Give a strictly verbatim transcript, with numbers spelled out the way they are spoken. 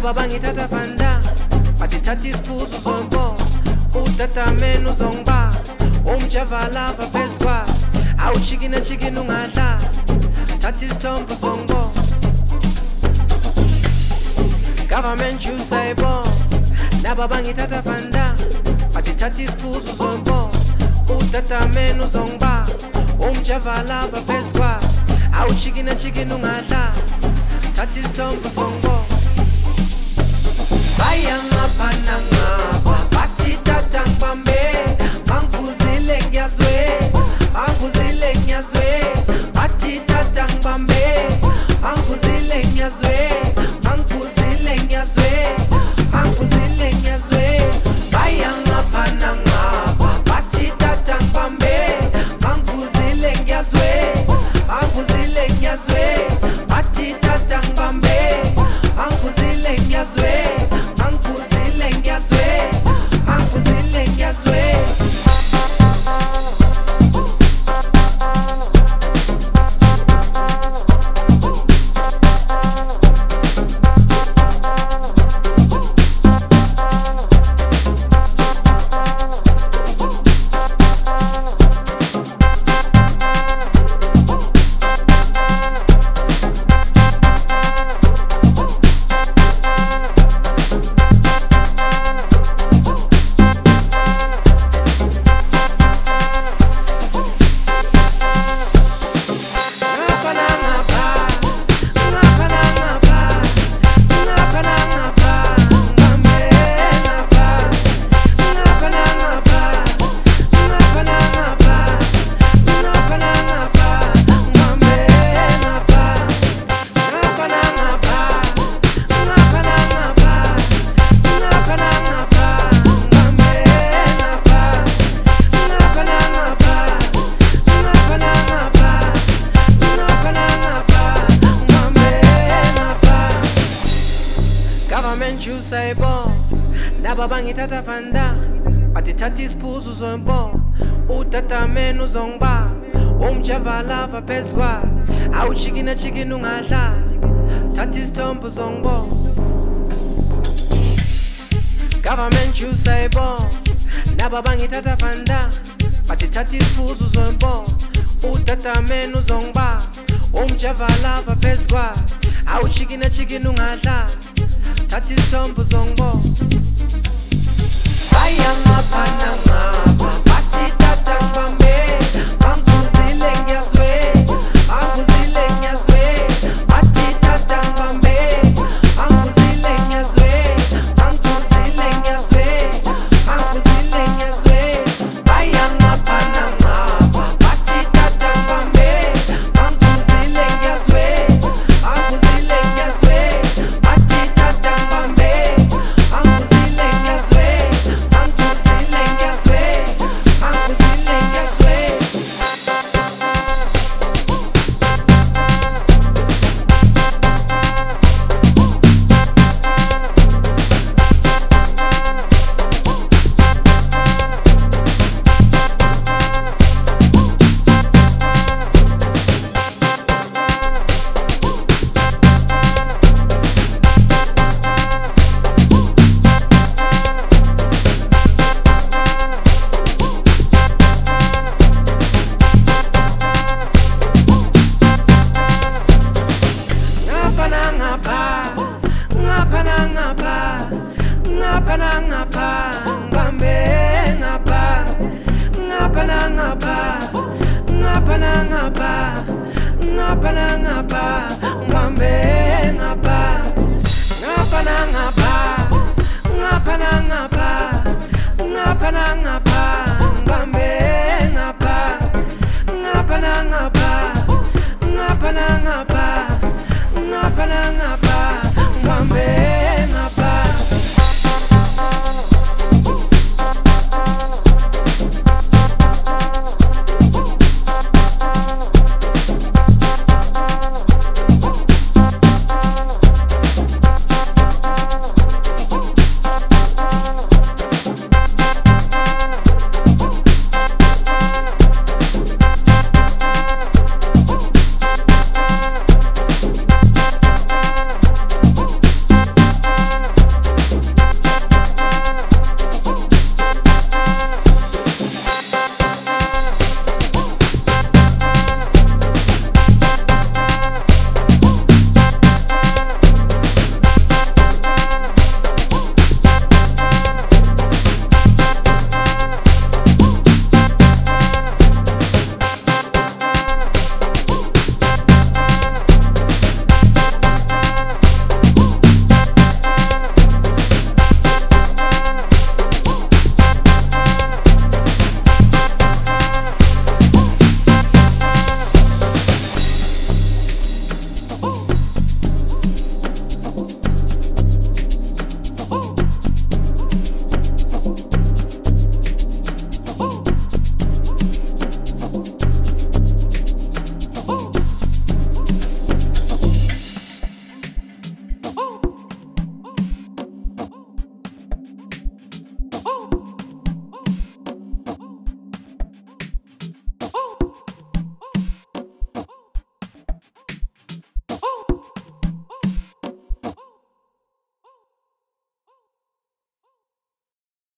Naba bangithatha fanda batithatha isiphuzo zombo utatamenu zongba umjava lapha phezukwa awuchikina chikina ungadla thatha isithombo zombo government you saybo naba bangithatha fanda batithatha isiphuzo zombo utatamenu zongba umjava lapha phezukwa awuchikina chikina ungadla thatha isithombo zombo bayangapha nangapha bathi tata ngibambe bangibuzile ngiyazwe bangibuzile ngiyazwe bathi tata ngibambe bangibuzile ngiyazwe bangibuzile ngiyazwe bangibuzile ngiyazwe bayangapha nangapha bathi tata ngibambe bangibuzile ngiyazwe bangibuzile ngiyazwe bathi tata ngibambe bangibuzile ngiyazwe naba bangithatha fanda batithatha isiphuzo zombo utatamenu zongba umjava lapha phezukwa awuchikina chikina ungadla thatha isithombo zombo government you saybo naba bangithatha fanda batithatha isiphuzo zombo utatamenu zongba umjava lapha phezukwa awuchikina chikina ungadla thatha isithombo zombo bayangapha nangapha bathi tata ngibambe bangibuzile ngiyazwe bangibuzile ngiyazwe bathi tata ngibambe bangibuzile ngiyazwe bangibuzile ngiyazwe bangibuzile ngiyazwe bayangapha nangapha bathi tata ngibambe bangibuzile ngiyazwe bangibuzile ngiyazwe bathi tata ngibambe bangibuzile ngiyazwe ngapha ngapha